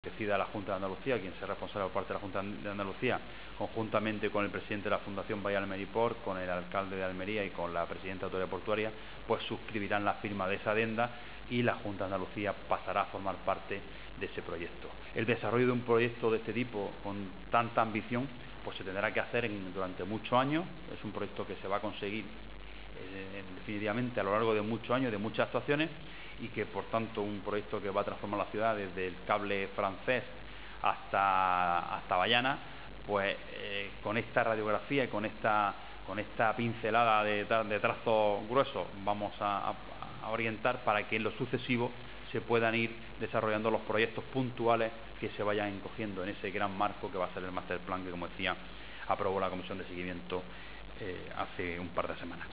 decida la Junta de Andalucía, quien sea responsable por parte de la Junta de Andalucía, conjuntamente con el presidente de la Fundación Bahía Almeriport, con el alcalde de Almería y con la presidenta de Autoridad Portuaria, pues suscribirán la firma de esa adenda y la Junta de Andalucía pasará a formar parte de ese proyecto. El desarrollo de un proyecto de este tipo, con tanta ambición, pues se tendrá que hacer durante muchos años. Es un proyecto que se va a conseguir definitivamente a lo largo de muchos años, de muchas actuaciones, y que por tanto un proyecto que va a transformar la ciudad desde el cable francés hasta Bayana, pues con esta radiografía y con esta pincelada de trazos gruesos vamos a orientar para que en lo sucesivo se puedan ir desarrollando los proyectos puntuales que se vayan encogiendo en ese gran marco que va a ser el Master Plan que, como decía, aprobó la Comisión de Seguimiento hace un par de semanas.